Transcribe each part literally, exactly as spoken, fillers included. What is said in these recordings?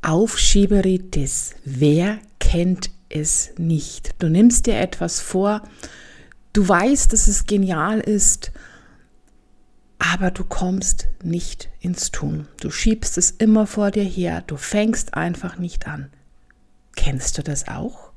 Aufschieberitis. Wer kennt es nicht? Du nimmst dir etwas vor, du weißt, dass es genial ist, aber du kommst nicht ins Tun. Du schiebst es immer vor dir her, du fängst einfach nicht an. Kennst du das auch?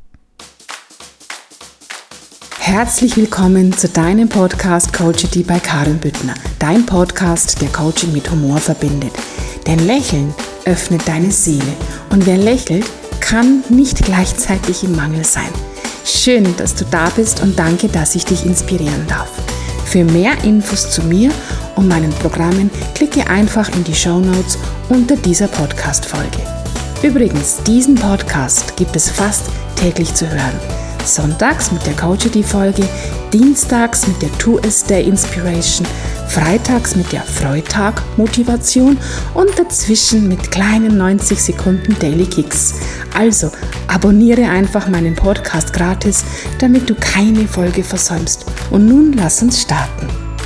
Herzlich willkommen zu deinem Podcast Coachity bei Karin Büttner. Dein Podcast, der Coaching mit Humor verbindet. Denn Lächeln öffnet deine Seele. Und wer lächelt, kann nicht gleichzeitig im Mangel sein. Schön, dass du da bist und danke, dass ich dich inspirieren darf. Für mehr Infos zu mir und meinen Programmen klicke einfach in die Shownotes unter dieser Podcast-Folge. Übrigens, diesen Podcast gibt es fast täglich zu hören. Sonntags mit der Coachity-Folge, dienstags mit der Two-A-Day-Inspiration, freitags mit der Freitag-Motivation und dazwischen mit kleinen neunzig Sekunden Daily Kicks. Also abonniere einfach meinen Podcast gratis, damit du keine Folge versäumst. Und nun lass uns starten.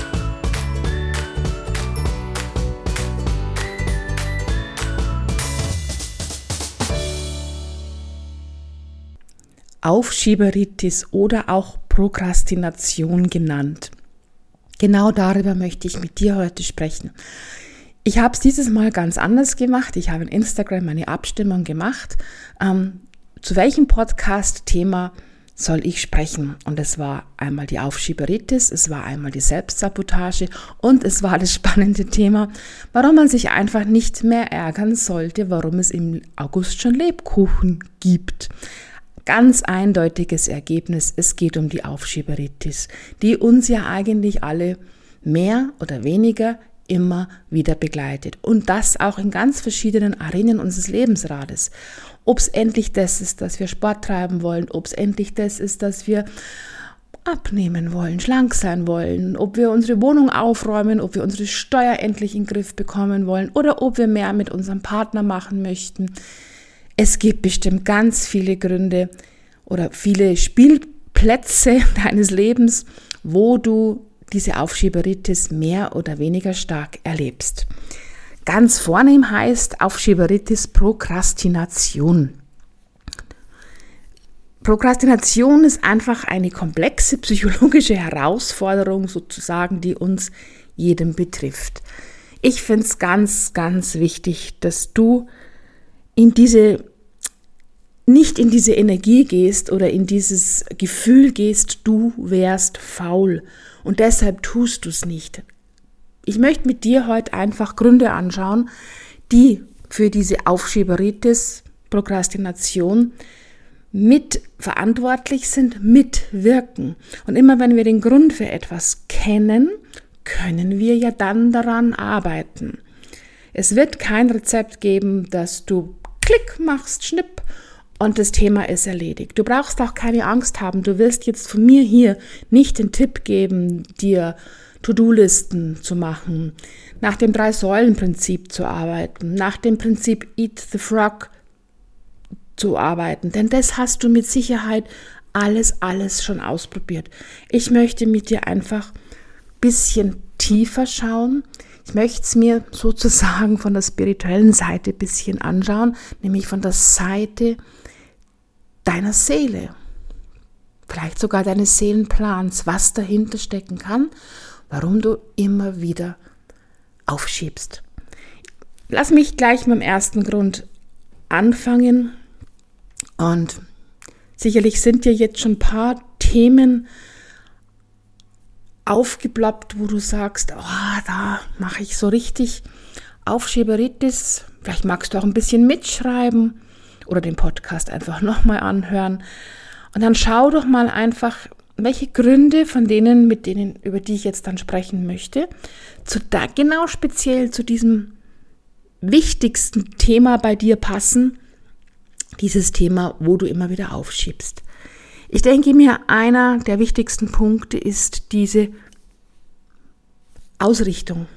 Aufschieberitis oder auch Prokrastination genannt. Genau darüber möchte ich mit dir heute sprechen. Ich habe es dieses Mal ganz anders gemacht. Ich habe in Instagram eine Abstimmung gemacht. Ähm, zu welchem Podcast-Thema soll ich sprechen? Und es war einmal die Aufschieberitis, es war einmal die Selbstsabotage und es war das spannende Thema, warum man sich einfach nicht mehr ärgern sollte, warum es im August schon Lebkuchen gibt. Ganz eindeutiges Ergebnis, es geht um die Aufschieberitis, die uns ja eigentlich alle mehr oder weniger immer wieder begleitet. Und das auch in ganz verschiedenen Arenen unseres Lebensrades. Ob es endlich das ist, dass wir Sport treiben wollen, ob es endlich das ist, dass wir abnehmen wollen, schlank sein wollen, ob wir unsere Wohnung aufräumen, ob wir unsere Steuer endlich in den Griff bekommen wollen oder ob wir mehr mit unserem Partner machen möchten. Es gibt bestimmt ganz viele Gründe oder viele Spielplätze deines Lebens, wo du diese Aufschieberitis mehr oder weniger stark erlebst. Ganz vornehm heißt Aufschieberitis Prokrastination. Prokrastination ist einfach eine komplexe psychologische Herausforderung sozusagen, die uns jedem betrifft. Ich finde es ganz, ganz wichtig, dass du in diese, nicht in diese Energie gehst oder in dieses Gefühl gehst, du wärst faul und deshalb tust du es nicht. Ich möchte mit dir heute einfach Gründe anschauen, die für diese Aufschieberitis, Prokrastination mit verantwortlich sind, mitwirken. Und immer wenn wir den Grund für etwas kennen, können wir ja dann daran arbeiten. Es wird kein Rezept geben, dass du Klick machst, schnipp und das Thema ist erledigt. Du brauchst auch keine Angst haben. Du wirst jetzt von mir hier nicht den Tipp geben, dir To-Do-Listen zu machen, nach dem Drei-Säulen-Prinzip zu arbeiten, nach dem Prinzip Eat the Frog zu arbeiten. Denn das hast du mit Sicherheit alles, alles schon ausprobiert. Ich möchte mit dir einfach ein bisschen tiefer schauen. Ich möchte es mir sozusagen von der spirituellen Seite ein bisschen anschauen, nämlich von der Seite deiner Seele. Vielleicht sogar deines Seelenplans, was dahinter stecken kann, warum du immer wieder aufschiebst. Lass mich gleich mit dem ersten Grund anfangen. Und sicherlich sind dir jetzt schon ein paar Themen aufgeploppt, wo du sagst, oh, da mache ich so richtig Aufschieberitis. Vielleicht magst du auch ein bisschen mitschreiben oder den Podcast einfach nochmal anhören. Und dann schau doch mal einfach, welche Gründe von denen, mit denen, über die ich jetzt dann sprechen möchte, zu da, genau speziell zu diesem wichtigsten Thema bei dir passen, dieses Thema, wo du immer wieder aufschiebst. Ich denke mir, einer der wichtigsten Punkte ist diese Ausrichtung.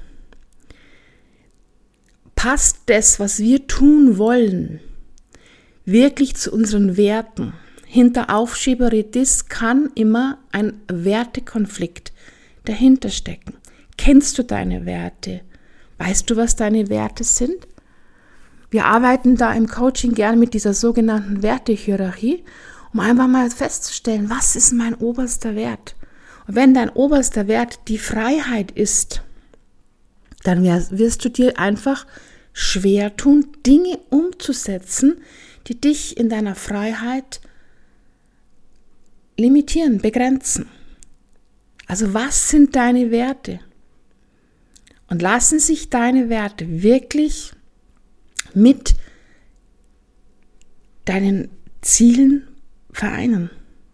Passt das, was wir tun wollen, wirklich zu unseren Werten? Hinter Aufschieberitis kann immer ein Wertekonflikt dahinter stecken. Kennst du deine Werte? Weißt du, was deine Werte sind? Wir arbeiten da im Coaching gerne mit dieser sogenannten Wertehierarchie, um einfach mal festzustellen, was ist mein oberster Wert? Und wenn dein oberster Wert die Freiheit ist, dann wirst du dir einfach schwer tun, Dinge umzusetzen, die dich in deiner Freiheit limitieren, begrenzen. Also was sind deine Werte? Und lassen sich deine Werte wirklich mit deinen Zielen vereinen?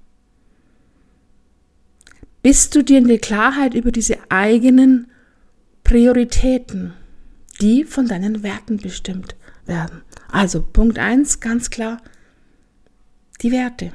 Bist du dir in der Klarheit über diese eigenen Prioritäten, die von deinen Werten bestimmt werden? Also Punkt eins, ganz klar, die Werte.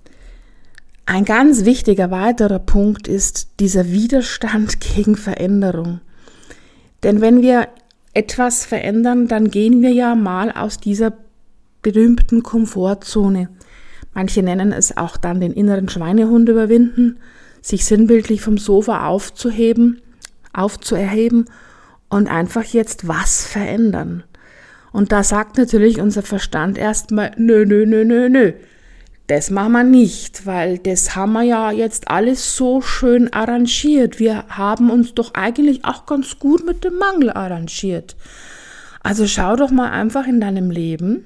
Ein ganz wichtiger weiterer Punkt ist dieser Widerstand gegen Veränderung. Denn wenn wir etwas verändern, dann gehen wir ja mal aus dieser berühmten Komfortzone. Manche nennen es auch dann den inneren Schweinehund überwinden, sich sinnbildlich vom Sofa aufzuheben, aufzuerheben und einfach jetzt was verändern. Und da sagt natürlich unser Verstand erstmal, nö, nö, nö, nö, nö. Das machen wir nicht, weil das haben wir ja jetzt alles so schön arrangiert. Wir haben uns doch eigentlich auch ganz gut mit dem Mangel arrangiert. Also schau doch mal einfach in deinem Leben,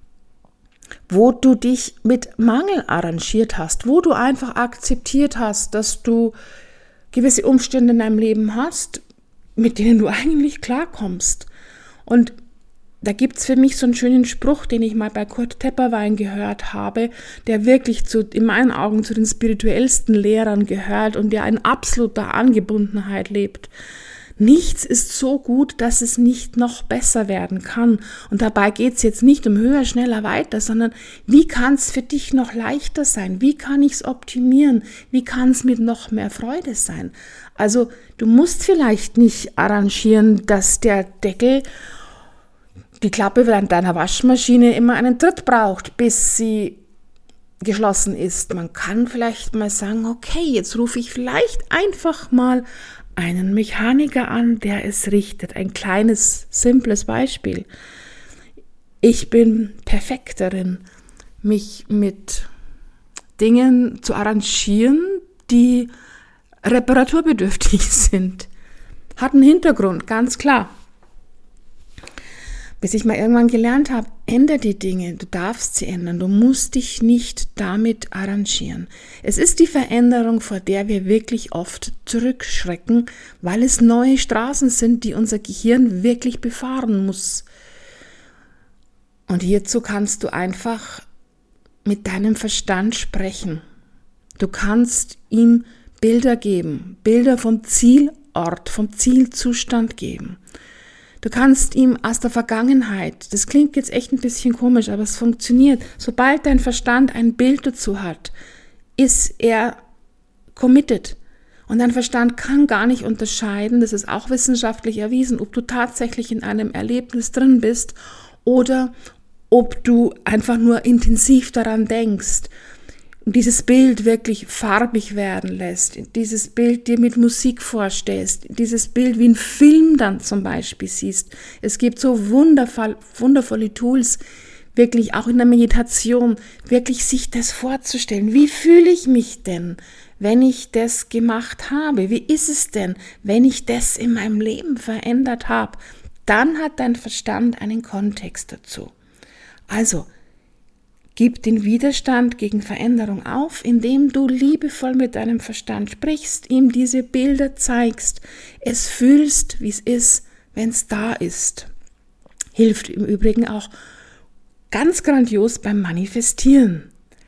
wo du dich mit Mangel arrangiert hast, wo du einfach akzeptiert hast, dass du gewisse Umstände in deinem Leben hast, mit denen du eigentlich klarkommst. Und da gibt es für mich so einen schönen Spruch, den ich mal bei Kurt Tepperwein gehört habe, der wirklich zu, in meinen Augen zu den spirituellsten Lehrern gehört und der in absoluter Angebundenheit lebt. Nichts ist so gut, dass es nicht noch besser werden kann. Und dabei geht es jetzt nicht um höher, schneller, weiter, sondern wie kann es für dich noch leichter sein? Wie kann ich es optimieren? Wie kann es mit noch mehr Freude sein? Also du musst vielleicht nicht arrangieren, dass der Deckel, die Klappe deiner Waschmaschine immer einen Tritt braucht, bis sie geschlossen ist. Man kann vielleicht mal sagen, okay, jetzt rufe ich vielleicht einfach mal einen Mechaniker an, der es richtet. Ein kleines, simples Beispiel. Ich bin perfekt darin, mich mit Dingen zu arrangieren, die reparaturbedürftig sind. Hat einen Hintergrund, ganz klar. Bis ich mal irgendwann gelernt habe, ändere die Dinge, du darfst sie ändern, du musst dich nicht damit arrangieren. Es ist die Veränderung, vor der wir wirklich oft zurückschrecken, weil es neue Straßen sind, die unser Gehirn wirklich befahren muss. Und hierzu kannst du einfach mit deinem Verstand sprechen. Du kannst ihm Bilder geben, Bilder vom Zielort, vom Zielzustand geben. Du kannst ihm aus der Vergangenheit, das klingt jetzt echt ein bisschen komisch, aber es funktioniert. Sobald dein Verstand ein Bild dazu hat, ist er committed. Und dein Verstand kann gar nicht unterscheiden, das ist auch wissenschaftlich erwiesen, ob du tatsächlich in einem Erlebnis drin bist oder ob du einfach nur intensiv daran denkst. Und dieses Bild wirklich farbig werden lässt, dieses Bild dir mit Musik vorstellst, dieses Bild wie ein Film dann zum Beispiel siehst. Es gibt so wundervoll, wundervolle Tools, wirklich auch in der Meditation, wirklich sich das vorzustellen. Wie fühle ich mich denn, wenn ich das gemacht habe? Wie ist es denn, wenn ich das in meinem Leben verändert habe? Dann hat dein Verstand einen Kontext dazu. Also, gib den Widerstand gegen Veränderung auf, indem du liebevoll mit deinem Verstand sprichst, ihm diese Bilder zeigst, es fühlst, wie es ist, wenn es da ist. Hilft im Übrigen auch ganz grandios beim Manifestieren.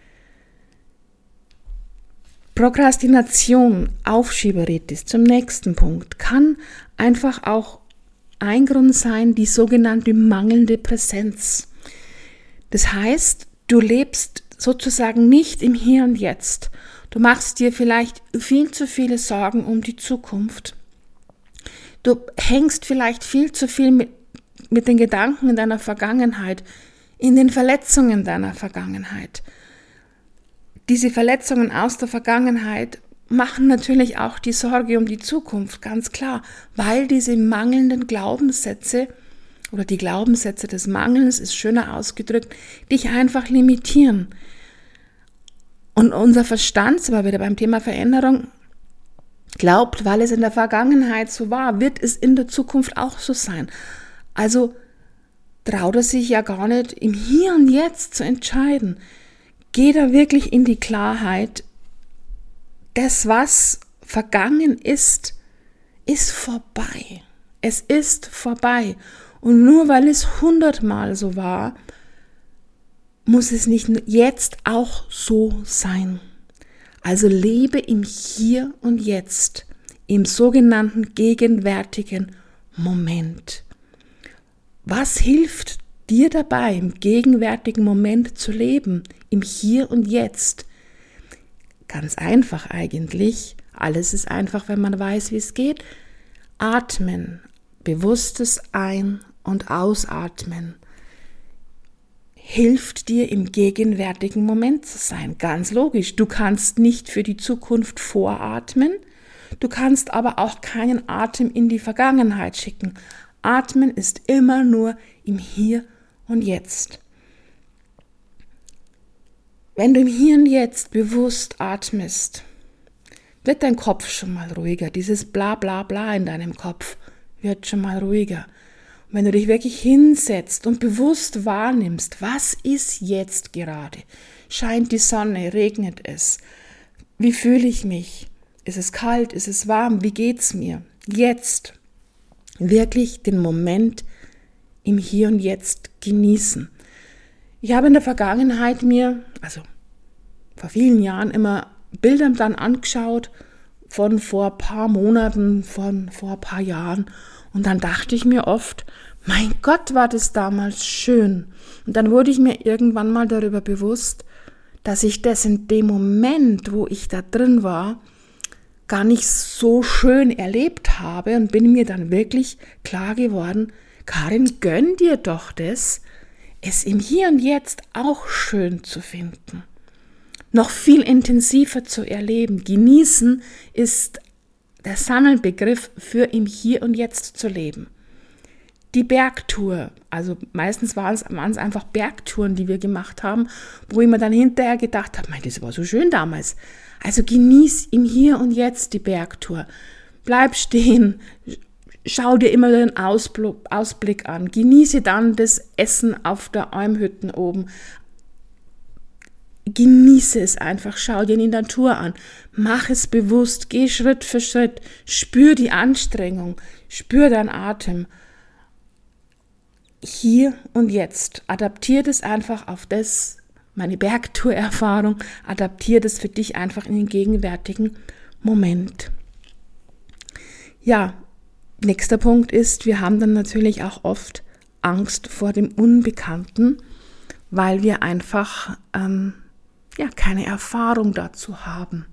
Prokrastination, Aufschieberitis, zum nächsten Punkt, kann einfach auch ein Grund sein, die sogenannte mangelnde Präsenz. Das heißt, du lebst sozusagen nicht im Hier und Jetzt. Du machst dir vielleicht viel zu viele Sorgen um die Zukunft. Du hängst vielleicht viel zu viel mit, mit den Gedanken in deiner Vergangenheit, in den Verletzungen deiner Vergangenheit. Diese Verletzungen aus der Vergangenheit machen natürlich auch die Sorge um die Zukunft, ganz klar, weil diese mangelnden Glaubenssätze oder die Glaubenssätze des Mangels, ist schöner ausgedrückt, dich einfach limitieren. Und unser Verstand, sind wir wieder beim Thema Veränderung, glaubt, weil es in der Vergangenheit so war, wird es in der Zukunft auch so sein. Also traut er sich ja gar nicht, im Hier und Jetzt zu entscheiden. Geh da wirklich in die Klarheit, das, was vergangen ist, ist vorbei. Es ist vorbei. Und nur weil es hundertmal so war, muss es nicht jetzt auch so sein. Also lebe im Hier und Jetzt, im sogenannten gegenwärtigen Moment. Was hilft dir dabei, im gegenwärtigen Moment zu leben, im Hier und Jetzt? Ganz einfach eigentlich. Alles ist einfach, wenn man weiß, wie es geht. Atmen, bewusstes Ein- und Ausatmen hilft dir, im gegenwärtigen Moment zu sein. Ganz logisch. Du kannst nicht für die Zukunft voratmen, du kannst aber auch keinen Atem in die Vergangenheit schicken. Atmen ist immer nur im Hier und Jetzt. Wenn du im Hier und Jetzt bewusst atmest, wird dein Kopf schon mal ruhiger. Dieses Bla bla bla in deinem Kopf wird schon mal ruhiger. Und wenn du dich wirklich hinsetzt und bewusst wahrnimmst, was ist jetzt gerade? Scheint die Sonne? Regnet es? Wie fühle ich mich? Ist es kalt? Ist es warm? Wie geht's mir? Jetzt wirklich den Moment im Hier und Jetzt genießen. Ich habe in der Vergangenheit mir, also vor vielen Jahren, immer Bilder dann angeschaut von vor ein paar Monaten, von vor ein paar Jahren. Und dann dachte ich mir oft, mein Gott, war das damals schön. Und dann wurde ich mir irgendwann mal darüber bewusst, dass ich das in dem Moment, wo ich da drin war, gar nicht so schön erlebt habe und bin mir dann wirklich klar geworden, Karin, gönn dir doch das, es im Hier und Jetzt auch schön zu finden. Noch viel intensiver zu erleben. Genießen ist der Sammelbegriff für im Hier und Jetzt zu leben. Die Bergtour, also meistens waren es, waren es einfach Bergtouren, die wir gemacht haben, wo ich mir dann hinterher gedacht habe, mein, das war so schön damals. Also genieß im Hier und Jetzt die Bergtour. Bleib stehen, schau dir immer den Ausblick an, genieße dann das Essen auf der Almhütten oben. Genieße es einfach, schau dir die Natur an, mach es bewusst, geh Schritt für Schritt, spür die Anstrengung, spür deinen Atem. Hier und Jetzt, adaptier das einfach auf das, meine Bergtour-Erfahrung, adaptier das für dich einfach in den gegenwärtigen Moment. Ja, nächster Punkt ist, wir haben dann natürlich auch oft Angst vor dem Unbekannten, weil wir einfach ähm, ja, keine Erfahrung dazu haben.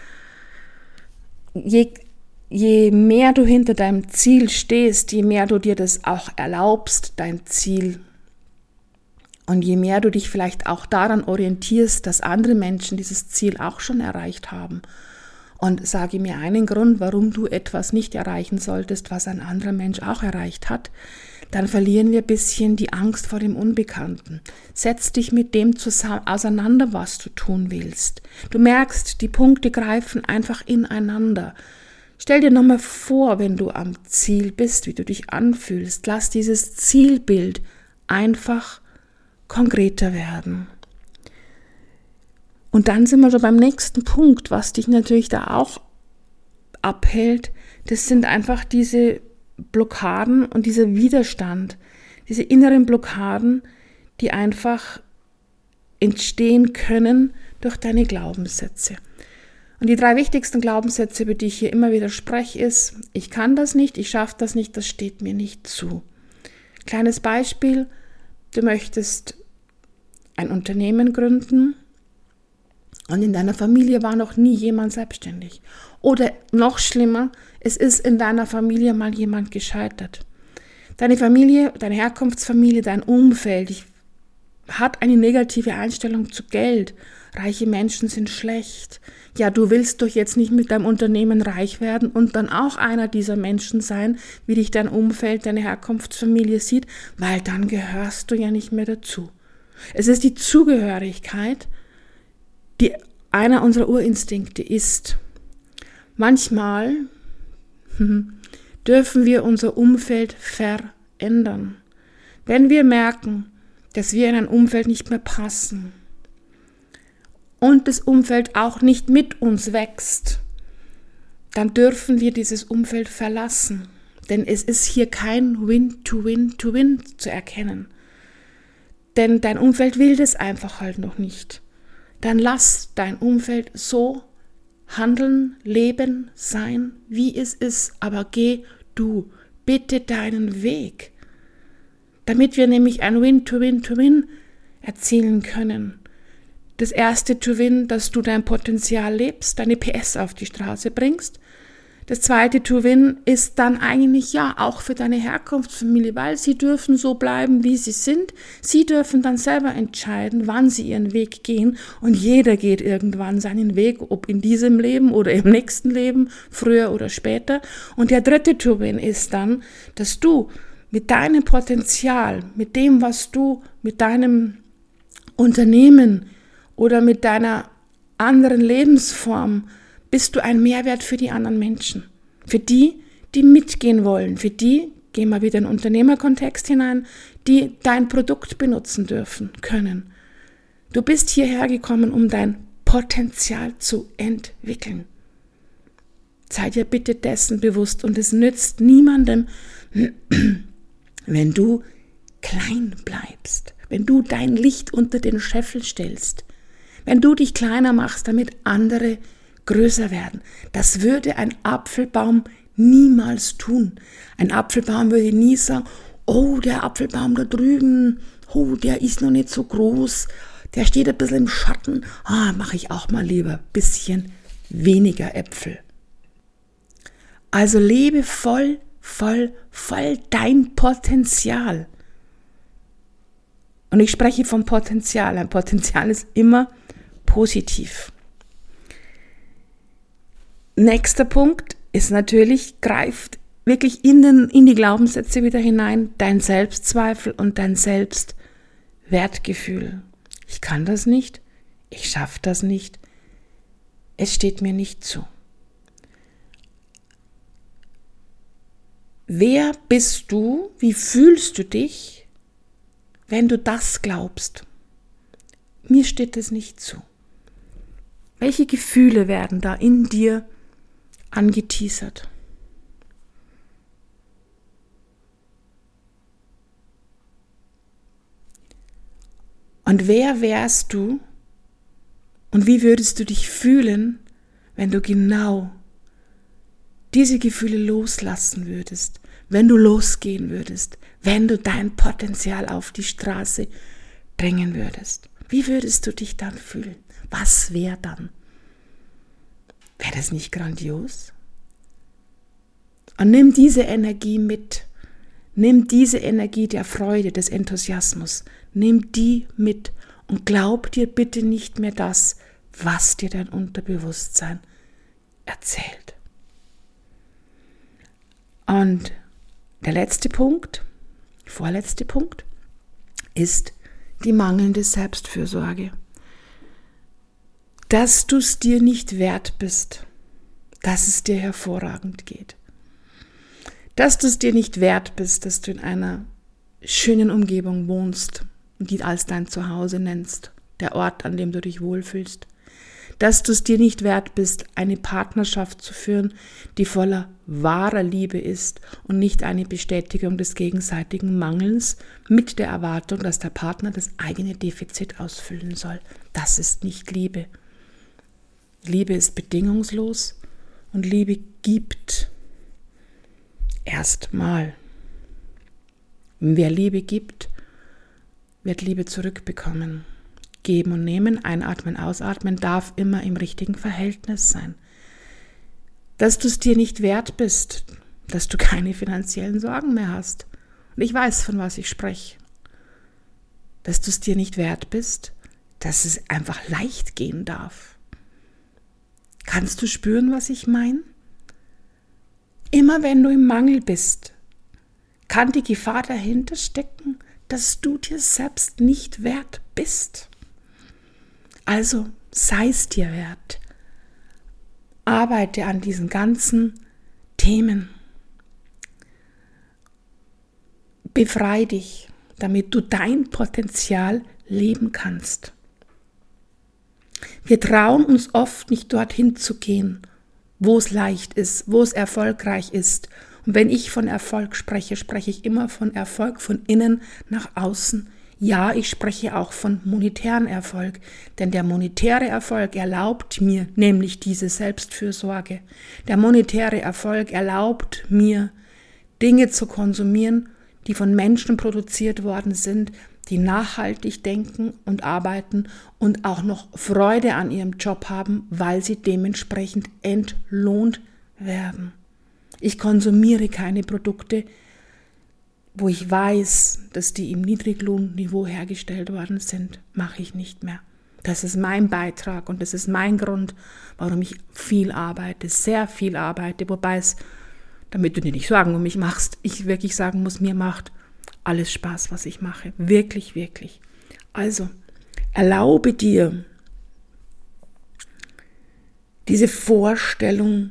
Je, je mehr du hinter deinem Ziel stehst, je mehr du dir das auch erlaubst, dein Ziel, und je mehr du dich vielleicht auch daran orientierst, dass andere Menschen dieses Ziel auch schon erreicht haben, und sage mir einen Grund, warum du etwas nicht erreichen solltest, was ein anderer Mensch auch erreicht hat, dann verlieren wir ein bisschen die Angst vor dem Unbekannten. Setz dich mit dem zusammen auseinander, was du tun willst. Du merkst, die Punkte greifen einfach ineinander. Stell dir nochmal vor, wenn du am Ziel bist, wie du dich anfühlst. Lass dieses Zielbild einfach konkreter werden. Und dann sind wir schon beim nächsten Punkt, was dich natürlich da auch abhält. Das sind einfach diese Blockaden und dieser Widerstand, diese inneren Blockaden, die einfach entstehen können durch deine Glaubenssätze. Und die drei wichtigsten Glaubenssätze, über die ich hier immer wieder spreche, ist, ich kann das nicht, ich schaffe das nicht, das steht mir nicht zu. Kleines Beispiel, du möchtest ein Unternehmen gründen und in deiner Familie war noch nie jemand selbstständig. Oder noch schlimmer, es ist in deiner Familie mal jemand gescheitert. Deine Familie, deine Herkunftsfamilie, dein Umfeld, ich hat eine negative Einstellung zu Geld. Reiche Menschen sind schlecht. Ja, du willst doch jetzt nicht mit deinem Unternehmen reich werden und dann auch einer dieser Menschen sein, wie dich dein Umfeld, deine Herkunftsfamilie sieht, weil dann gehörst du ja nicht mehr dazu. Es ist die Zugehörigkeit, die einer unserer Urinstinkte ist. Manchmal dürfen wir unser Umfeld verändern. Wenn wir merken, dass wir in ein Umfeld nicht mehr passen und das Umfeld auch nicht mit uns wächst, dann dürfen wir dieses Umfeld verlassen. Denn es ist hier kein Win-to-Win-to-Win zu erkennen. Denn dein Umfeld will das einfach halt noch nicht. Dann lass dein Umfeld so handeln, leben, sein, wie es ist. Aber geh du bitte deinen Weg. Damit wir nämlich ein Win-to-Win-to-Win erzielen können. Das erste To-Win, dass du dein Potenzial lebst, deine P S auf die Straße bringst. Das zweite To-Win ist dann eigentlich ja auch für deine Herkunftsfamilie, weil sie dürfen so bleiben, wie sie sind. Sie dürfen dann selber entscheiden, wann sie ihren Weg gehen. Und jeder geht irgendwann seinen Weg, ob in diesem Leben oder im nächsten Leben, früher oder später. Und der dritte To-Win ist dann, dass du mit deinem Potenzial, mit dem, was du mit deinem Unternehmen oder mit deiner anderen Lebensform, bist du ein Mehrwert für die anderen Menschen. Für die, die mitgehen wollen. Für die, gehen wir wieder in den Unternehmerkontext hinein, die dein Produkt benutzen dürfen, können. Du bist hierher gekommen, um dein Potenzial zu entwickeln. Sei dir bitte dessen bewusst und es nützt niemandem, wenn du klein bleibst, wenn du dein Licht unter den Scheffel stellst, wenn du dich kleiner machst, damit andere größer werden. Das würde ein Apfelbaum niemals tun. Ein Apfelbaum würde nie sagen, oh, der Apfelbaum da drüben, oh, der ist noch nicht so groß, der steht ein bisschen im Schatten, ah, mache ich auch mal lieber ein bisschen weniger Äpfel. Also lebe voll, voll, voll dein Potenzial. Und ich spreche vom Potenzial. Ein Potenzial ist immer positiv. Nächster Punkt ist natürlich, greift wirklich in, den, in die Glaubenssätze wieder hinein, dein Selbstzweifel und dein Selbstwertgefühl. Ich kann das nicht, ich schaffe das nicht, es steht mir nicht zu. Wer bist du, wie fühlst du dich, wenn du das glaubst? Mir steht es nicht zu. Welche Gefühle werden da in dir angeteasert? Und wer wärst du und wie würdest du dich fühlen, wenn du genau diese Gefühle loslassen würdest, wenn du losgehen würdest, wenn du dein Potenzial auf die Straße bringen würdest? Wie würdest du dich dann fühlen? Was wäre dann? Wäre das nicht grandios? Und nimm diese Energie mit. Nimm diese Energie der Freude, des Enthusiasmus. Nimm die mit und glaub dir bitte nicht mehr das, was dir dein Unterbewusstsein erzählt. Und der letzte Punkt, vorletzte Punkt, ist die mangelnde Selbstfürsorge. Dass du es dir nicht wert bist, dass es dir hervorragend geht. Dass du es dir nicht wert bist, dass du in einer schönen Umgebung wohnst und die als dein Zuhause nennst, der Ort, an dem du dich wohlfühlst. Dass du es dir nicht wert bist, eine Partnerschaft zu führen, die voller wahrer Liebe ist und nicht eine Bestätigung des gegenseitigen Mangels mit der Erwartung, dass der Partner das eigene Defizit ausfüllen soll. Das ist nicht Liebe. Liebe ist bedingungslos und Liebe gibt erstmal. Wer Liebe gibt, wird Liebe zurückbekommen. Geben und nehmen, einatmen, ausatmen, darf immer im richtigen Verhältnis sein. Dass du es dir nicht wert bist, dass du keine finanziellen Sorgen mehr hast. Und ich weiß, von was ich spreche. dass du es dir nicht wert bist, dass es einfach leicht gehen darf. Kannst du spüren, was ich meine? Immer wenn du im Mangel bist, kann die Gefahr dahinter stecken, dass du dir selbst nicht wert bist. Also sei es dir wert. Arbeite an diesen ganzen Themen. Befrei dich, damit du dein Potenzial leben kannst. Wir trauen uns oft nicht dorthin zu gehen, wo es leicht ist, wo es erfolgreich ist. Und wenn ich von Erfolg spreche, spreche ich immer von Erfolg von innen nach außen. Ja, ich spreche auch von monetären Erfolg, denn der monetäre Erfolg erlaubt mir nämlich diese Selbstfürsorge. Der monetäre Erfolg erlaubt mir, Dinge zu konsumieren, die von Menschen produziert worden sind, die nachhaltig denken und arbeiten und auch noch Freude an ihrem Job haben, weil sie dementsprechend entlohnt werden. Ich konsumiere keine Produkte, wo ich weiß, dass die im Niedriglohnniveau hergestellt worden sind, mache ich nicht mehr. Das ist mein Beitrag und das ist mein Grund, warum ich viel arbeite, sehr viel arbeite, wobei es, damit du dir nicht Sorgen um mich machst, ich wirklich sagen muss, mir macht alles Spaß, was ich mache. Wirklich, wirklich. Also, erlaube dir diese Vorstellung,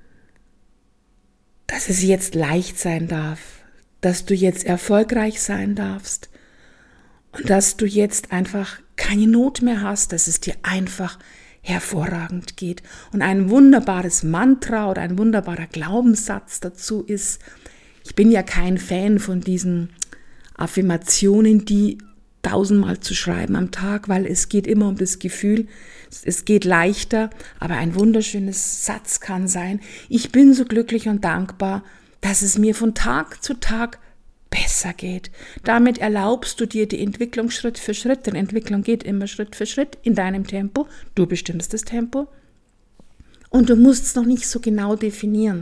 dass es jetzt leicht sein darf, dass du jetzt erfolgreich sein darfst und dass du jetzt einfach keine Not mehr hast, dass es dir einfach hervorragend geht. Und ein wunderbares Mantra oder ein wunderbarer Glaubenssatz dazu ist, ich bin ja kein Fan von diesen Affirmationen, die tausendmal zu schreiben am Tag, weil es geht immer um das Gefühl, es geht leichter, aber ein wunderschönes Satz kann sein, ich bin so glücklich und dankbar, dass es mir von Tag zu Tag besser geht. Damit erlaubst du dir die Entwicklung Schritt für Schritt, denn Entwicklung geht immer Schritt für Schritt in deinem Tempo, du bestimmst das Tempo und du musst es noch nicht so genau definieren.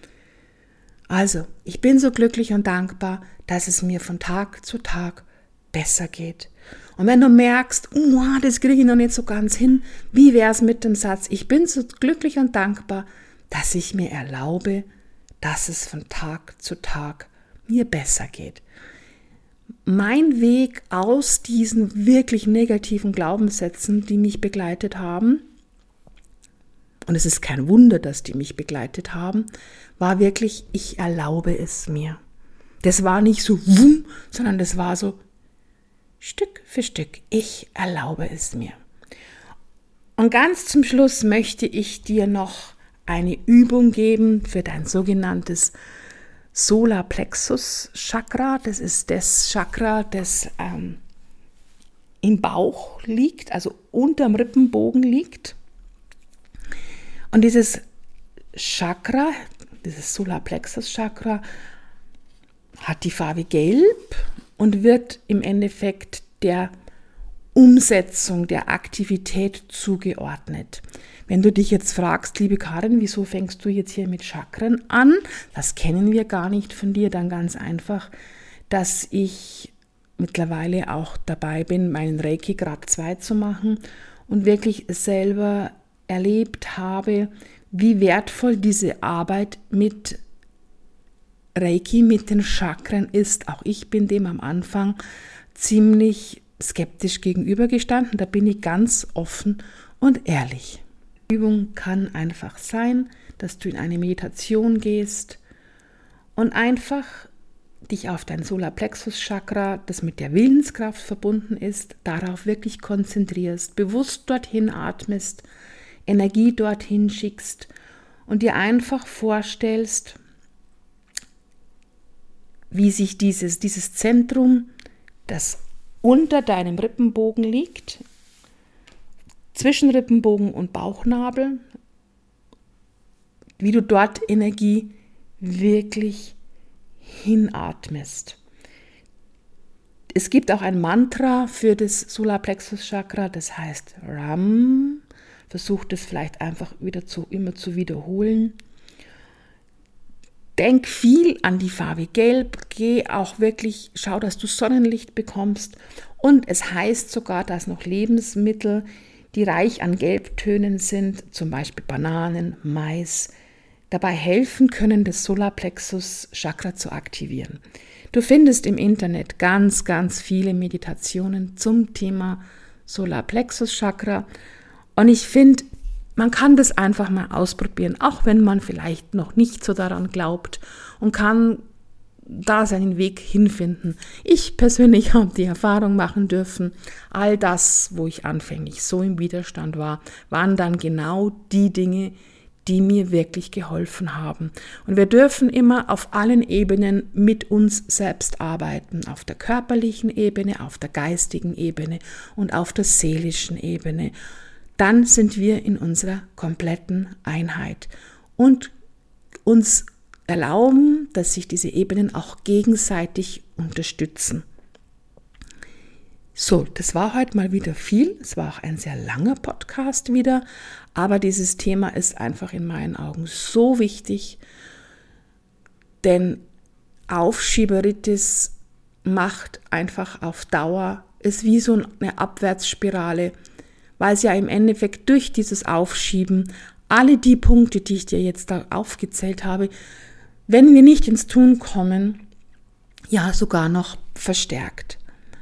Also, ich bin so glücklich und dankbar, dass es mir von Tag zu Tag besser geht. Und wenn du merkst, oh, das kriege ich noch nicht so ganz hin, wie wäre es mit dem Satz, ich bin so glücklich und dankbar, dass ich mir erlaube, dass es von Tag zu Tag mir besser geht. Mein Weg aus diesen wirklich negativen Glaubenssätzen, die mich begleitet haben, und es ist kein Wunder, dass die mich begleitet haben, war wirklich, ich erlaube es mir. Das war nicht so wumm, sondern das war so Stück für Stück. Ich erlaube es mir. Und ganz zum Schluss möchte ich dir noch eine Übung geben für dein sogenanntes Solarplexus-Chakra. Das ist das Chakra, das ähm, im Bauch liegt, also unterm Rippenbogen liegt. Und dieses Chakra, dieses Solarplexus-Chakra, hat die Farbe Gelb und wird im Endeffekt der Umsetzung der Aktivität zugeordnet. Wenn du dich jetzt fragst, liebe Karin, wieso fängst du jetzt hier mit Chakren an? Das kennen wir gar nicht von dir, dann ganz einfach, dass ich mittlerweile auch dabei bin, meinen Reiki Grad zwei zu machen und wirklich selber erlebt habe, wie wertvoll diese Arbeit mit Reiki, mit den Chakren ist. Auch ich bin dem am Anfang ziemlich skeptisch gegenübergestanden. Da bin ich ganz offen und ehrlich. Die Übung kann einfach sein, dass du in eine Meditation gehst und einfach dich auf dein Solarplexus-Chakra, das mit der Willenskraft verbunden ist, darauf wirklich konzentrierst, bewusst dorthin atmest, Energie dorthin schickst und dir einfach vorstellst, wie sich dieses, dieses Zentrum, das unter deinem Rippenbogen liegt, zwischen Rippenbogen und Bauchnabel, wie du dort Energie wirklich hinatmest. Es gibt auch ein Mantra für das Solarplexus-Chakra, das heißt Ram. Versuch das vielleicht einfach wieder zu, immer zu wiederholen. denk viel an die Farbe Gelb, geh auch wirklich, schau, dass du Sonnenlicht bekommst. Und es heißt sogar, dass noch Lebensmittel, die reich an Gelbtönen sind, zum Beispiel Bananen, Mais, dabei helfen können, das Solarplexus-Chakra zu aktivieren. Du findest im Internet ganz, ganz viele Meditationen zum Thema Solarplexus-Chakra. Und ich finde, man kann das einfach mal ausprobieren, auch wenn man vielleicht noch nicht so daran glaubt und kann da seinen Weg hinfinden. Ich persönlich habe die Erfahrung machen dürfen, all das, wo ich anfänglich so im Widerstand war, waren dann genau die Dinge, die mir wirklich geholfen haben. Und wir dürfen immer auf allen Ebenen mit uns selbst arbeiten, auf der körperlichen Ebene, auf der geistigen Ebene und auf der seelischen Ebene. Dann sind wir in unserer kompletten Einheit und uns erlauben, dass sich diese Ebenen auch gegenseitig unterstützen. So, das war heute mal wieder viel. Es war auch ein sehr langer Podcast wieder, aber dieses Thema ist einfach in meinen Augen so wichtig, denn Aufschieberitis macht einfach auf Dauer, ist wie so eine Abwärtsspirale, weil es ja im Endeffekt durch dieses Aufschieben alle die Punkte, die ich dir jetzt da aufgezählt habe, wenn wir nicht ins Tun kommen, ja sogar noch verstärkt.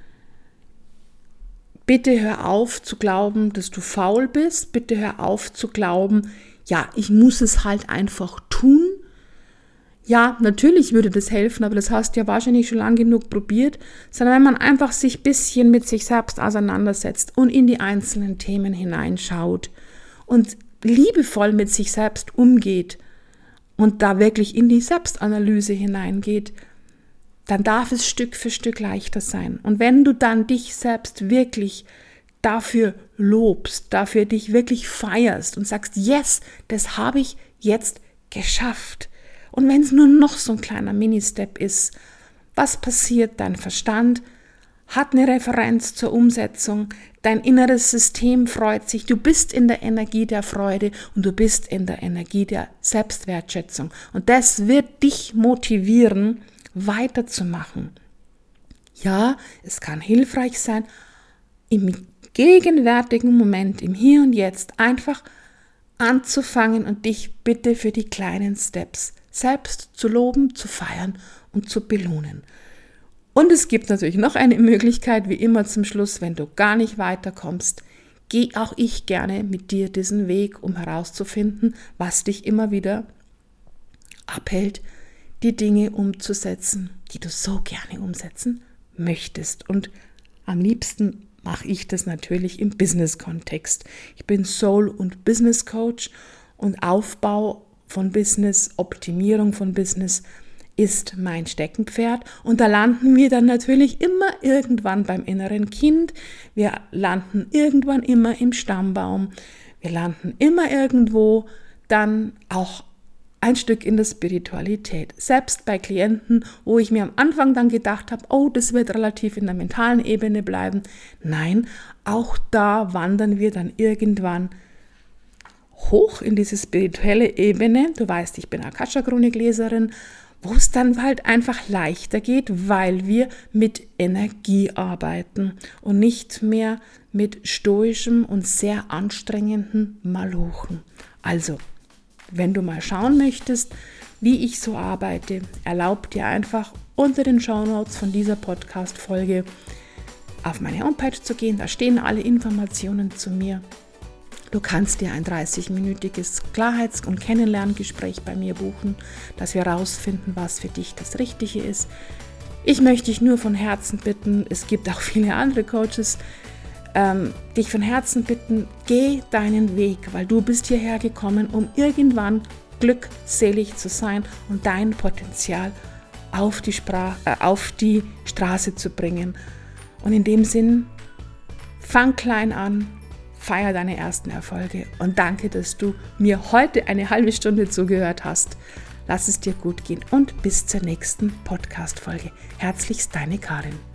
Bitte hör auf zu glauben, dass du faul bist. Bitte hör auf zu glauben, ja, ich muss es halt einfach tun. Ja, natürlich würde das helfen, aber das hast du ja wahrscheinlich schon lange genug probiert. Sondern wenn man einfach sich ein bisschen mit sich selbst auseinandersetzt und in die einzelnen Themen hineinschaut und liebevoll mit sich selbst umgeht und da wirklich in die Selbstanalyse hineingeht, dann darf es Stück für Stück leichter sein. Und wenn du dann dich selbst wirklich dafür lobst, dafür dich wirklich feierst und sagst, yes, das habe ich jetzt geschafft. Und wenn es nur noch so ein kleiner Mini-Step ist, was passiert? Dein Verstand hat eine Referenz zur Umsetzung, dein inneres System freut sich, du bist in der Energie der Freude und du bist in der Energie der Selbstwertschätzung. Und das wird dich motivieren, weiterzumachen. Ja, es kann hilfreich sein, im gegenwärtigen Moment, im Hier und Jetzt einfach anzufangen und dich bitte für die kleinen Steps selbst zu loben, zu feiern und zu belohnen. Und es gibt natürlich noch eine Möglichkeit, wie immer zum Schluss, wenn du gar nicht weiterkommst, gehe auch ich gerne mit dir diesen Weg, um herauszufinden, was dich immer wieder abhält, die Dinge umzusetzen, die du so gerne umsetzen möchtest. Und am liebsten mache ich das natürlich im Business-Kontext. Ich bin Soul- und Business-Coach und Aufbau von Business, Optimierung von Business ist mein Steckenpferd. Und da landen wir dann natürlich immer irgendwann beim inneren Kind. Wir landen irgendwann immer im Stammbaum. Wir landen immer irgendwo dann auch ein Stück in der Spiritualität. Selbst bei Klienten, wo ich mir am Anfang dann gedacht habe, oh, das wird relativ in der mentalen Ebene bleiben. Nein, auch da wandern wir dann irgendwann hoch in diese spirituelle Ebene. Du weißt, ich bin Akasha-Chronik-Leserin, wo es dann halt einfach leichter geht, weil wir mit Energie arbeiten und nicht mehr mit stoischem und sehr anstrengenden Malochen. Also, wenn du mal schauen möchtest, wie ich so arbeite, erlaub dir einfach unter den Shownotes von dieser Podcast-Folge auf meine Homepage zu gehen. Da stehen alle Informationen zu mir. Du kannst dir ein dreißig-minütiges Klarheits- und Kennenlerngespräch bei mir buchen, dass wir herausfinden, was für dich das Richtige ist. Ich möchte dich nur von Herzen bitten, es gibt auch viele andere Coaches, ähm, dich von Herzen bitten, geh deinen Weg, weil du bist hierher gekommen, um irgendwann glückselig zu sein und dein Potenzial auf die, Spra- äh, auf die Straße zu bringen. Und in dem Sinn, fang klein an, feier deine ersten Erfolge und danke, dass du mir heute eine halbe Stunde zugehört hast. Lass es dir gut gehen und bis zur nächsten Podcast-Folge. Herzlichst deine Karin.